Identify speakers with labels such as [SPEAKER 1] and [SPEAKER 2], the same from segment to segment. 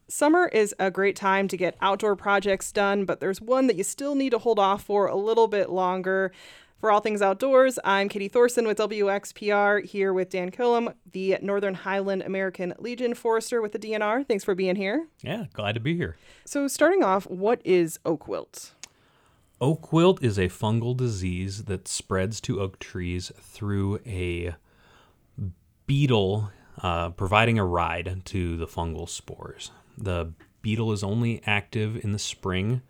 [SPEAKER 1] Summer is a great time to get outdoor projects done, but there's one that you still need to hold off for a little bit longer. For All Things Outdoors, I'm Katie Thorson with WXPR, here with Dan Killam, the Northern Highland American Legion Forester with the DNR. Thanks for being here.
[SPEAKER 2] Yeah, glad to be here.
[SPEAKER 1] So starting off, what is oak wilt?
[SPEAKER 2] Oak wilt is a fungal disease that spreads to oak trees through a beetle providing a ride to the fungal spores. The beetle is only active in the spring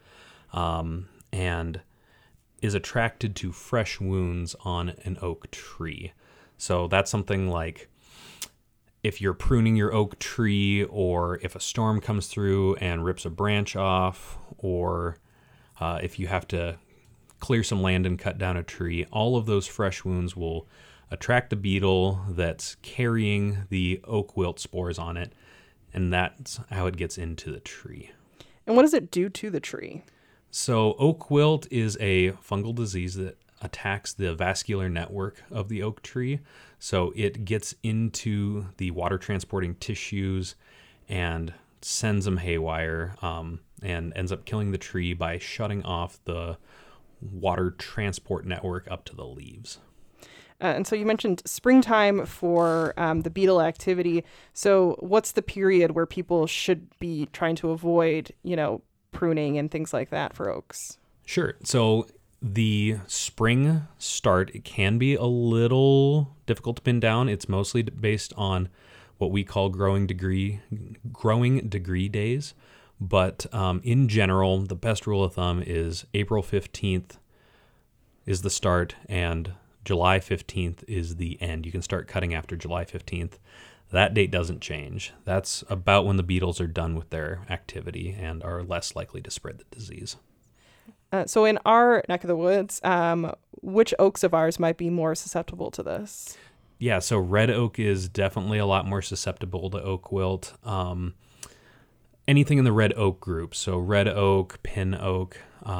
[SPEAKER 2] and is attracted to fresh wounds on an oak tree. So that's something like if you're pruning your oak tree, or if a storm comes through and rips a branch off, or if you have to clear some land and cut down a tree, all of those fresh wounds will attract the beetle that's carrying the oak wilt spores on it, and that's how it gets into the tree.
[SPEAKER 1] And what does it do to the tree?
[SPEAKER 2] So oak wilt is a fungal disease that attacks the vascular network of the oak tree. So it gets into the water transporting tissues and sends them haywire, and ends up killing the tree by shutting off the water transport network up to the leaves.
[SPEAKER 1] And so you mentioned springtime for the beetle activity. So what's the period where people should be trying to avoid, pruning and things like that for oaks?
[SPEAKER 2] Sure. So the spring start, it can be a little difficult to pin down. It's mostly based on what we call growing degree days. But in general, the best rule of thumb is April 15th is the start, and July 15th is the end. You can start cutting after July 15th. That date doesn't change. That's about when the beetles are done with their activity and are less likely to spread the disease.
[SPEAKER 1] So in our neck of the woods, which oaks of ours might be more susceptible to this?
[SPEAKER 2] Yeah, so red oak is definitely a lot more susceptible to oak wilt. Anything in the red oak group, so red oak, pin oak,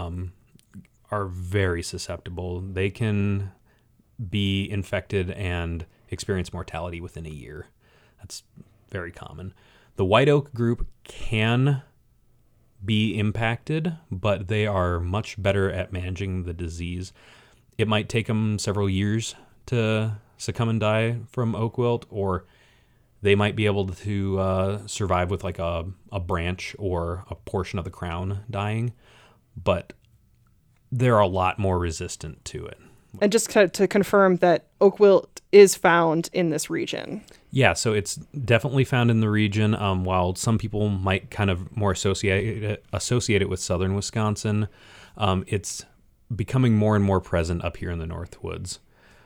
[SPEAKER 2] are very susceptible. They can be infected and experience mortality within a year. That's very common. The white oak group can be impacted, but they are much better at managing the disease. It might take them several years to succumb and die from oak wilt, or they might be able to survive with like a branch or a portion of the crown dying, but they're a lot more resistant to it.
[SPEAKER 1] And just to confirm that oak wilt is found in this region.
[SPEAKER 2] Yeah, so it's definitely found in the region. While some people might kind of more associate it with southern Wisconsin, it's becoming more and more present up here in the North Woods.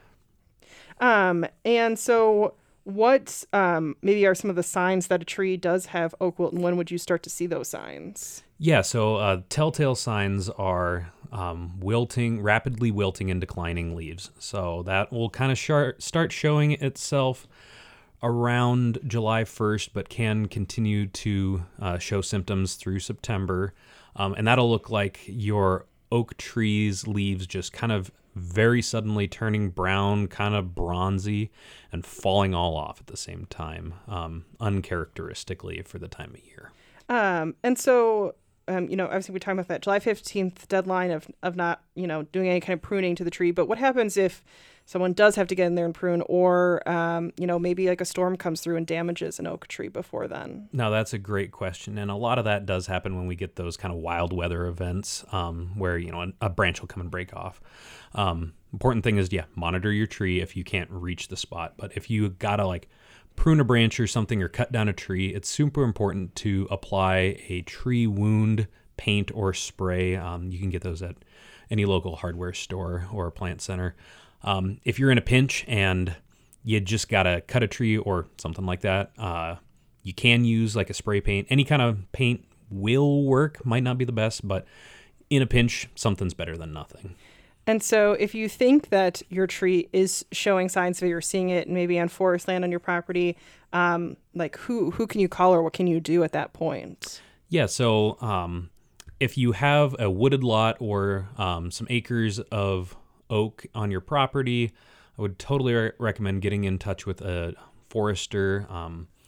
[SPEAKER 1] And so what maybe are some of the signs that a tree does have oak wilt, and when would you start to see those signs?
[SPEAKER 2] Yeah, so telltale signs are rapidly wilting and declining leaves. So that will kind of start showing itself around July 1st, but can continue to show symptoms through September. And that'll look like your oak tree's leaves just kind of very suddenly turning brown, kind of bronzy, and falling all off at the same time, uncharacteristically for the time of year.
[SPEAKER 1] And so, obviously we're talking about that July 15th deadline of not, doing any kind of pruning to the tree. But what happens if someone does have to get in there and prune, or, maybe like a storm comes through and damages an oak tree before then?
[SPEAKER 2] Now, that's a great question. And a lot of that does happen when we get those kind of wild weather events where, a branch will come and break off. Important thing is, monitor your tree if you can't reach the spot. But if you gotta prune a branch or something or cut down a tree, it's super important to apply a tree wound paint or spray. You can get those at any local hardware store or plant center. If you're in a pinch and you just gotta cut a tree or something like that, you can use like a spray paint. Any kind of paint will work. Might not be the best, but in a pinch, something's better than nothing.
[SPEAKER 1] And so if you think that your tree is showing signs that you're seeing it maybe on forest land on your property, who can you call or what can you do at that point?
[SPEAKER 2] Yeah, so if you have a wooded lot or some acres of oak on your property, I would totally recommend getting in touch with a forester.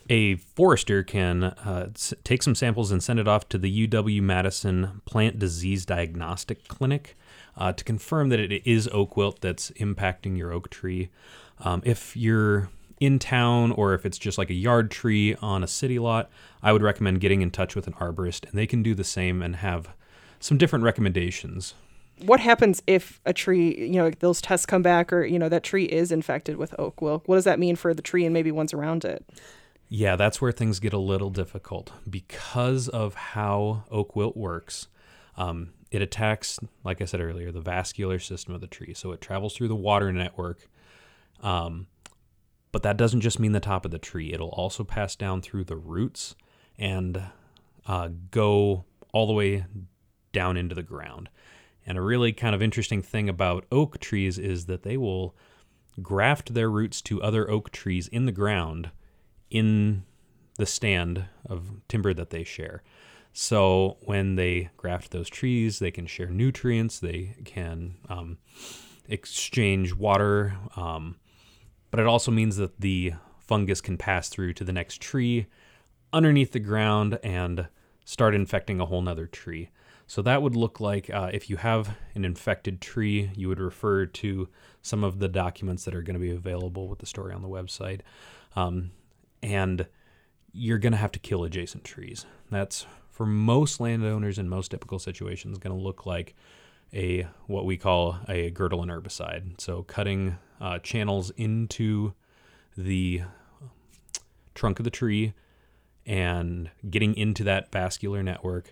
[SPEAKER 2] A forester can take some samples and send it off to the UW-Madison Plant Disease Diagnostic Clinic to confirm that it is oak wilt that's impacting your oak tree. If you're in town or if it's just like a yard tree on a city lot, I would recommend getting in touch with an arborist, and they can do the same and have some different recommendations.
[SPEAKER 1] What happens if a tree, those tests come back or, that tree is infected with oak wilt? What does that mean for the tree and maybe ones around it?
[SPEAKER 2] Yeah, that's where things get a little difficult. Because of how oak wilt works, it attacks, like I said earlier, the vascular system of the tree. So it travels through the water network. But that doesn't just mean the top of the tree. It'll also pass down through the roots and go all the way down into the ground. And a really kind of interesting thing about oak trees is that they will graft their roots to other oak trees in the ground in the stand of timber that they share. So when they graft those trees, they can share nutrients, they can exchange water, but it also means that the fungus can pass through to the next tree underneath the ground and start infecting a whole nother tree. So that would look like if you have an infected tree, you would refer to some of the documents that are going to be available with the story on the website. And you're going to have to kill adjacent trees. That's, for most landowners in most typical situations, going to look like what we call a girdle and herbicide. So cutting channels into the trunk of the tree and getting into that vascular network,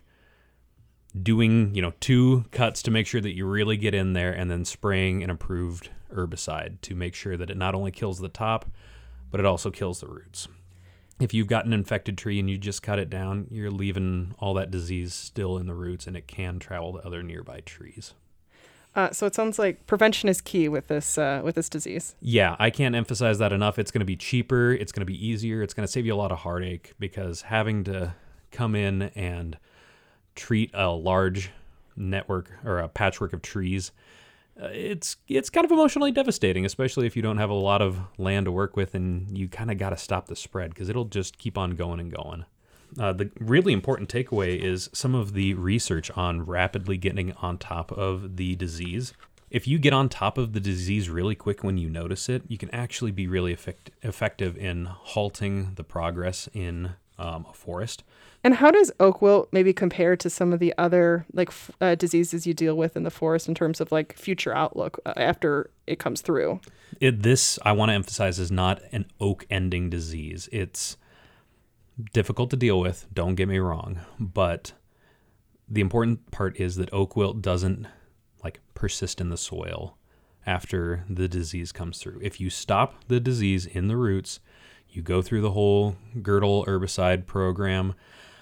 [SPEAKER 2] doing 2 cuts to make sure that you really get in there, and then spraying an approved herbicide to make sure that it not only kills the top, but it also kills the roots. If you've got an infected tree and you just cut it down, you're leaving all that disease still in the roots, and it can travel to other nearby trees.
[SPEAKER 1] So it sounds like prevention is key with this disease.
[SPEAKER 2] Yeah, I can't emphasize that enough. It's going to be cheaper. It's going to be easier. It's going to save you a lot of heartache, because having to come in and treat a large network or a patchwork of trees, it's kind of emotionally devastating, especially if you don't have a lot of land to work with and you kind of got to stop the spread, because it'll just keep on going and going. The really important takeaway is some of the research on rapidly getting on top of the disease. If you get on top of the disease really quick when you notice it, you can actually be really effective in halting the progress in a forest.
[SPEAKER 1] And how does oak wilt maybe compare to some of the other diseases you deal with in the forest in terms of future outlook after it comes through?
[SPEAKER 2] This, I want to emphasize, is not an oak-ending disease. It's difficult to deal with, don't get me wrong, but the important part is that oak wilt doesn't persist in the soil after the disease comes through. If you stop the disease in the roots, you go through the whole girdle herbicide program,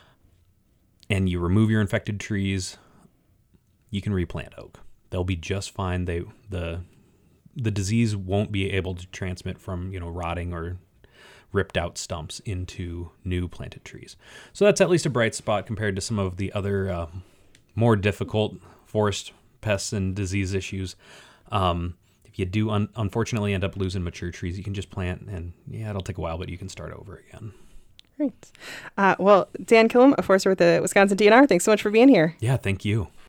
[SPEAKER 2] and you remove your infected trees, you can replant oak. They'll be just fine. The disease won't be able to transmit from rotting or ripped out stumps into new planted trees. So that's at least a bright spot compared to some of the other more difficult forest pests and disease issues. If you do unfortunately end up losing mature trees, you can just plant, and it'll take a while, but you can start over again.
[SPEAKER 1] Great. Well, Dan Killam, a forester with the Wisconsin DNR, thanks so much for being here.
[SPEAKER 2] Yeah, thank you.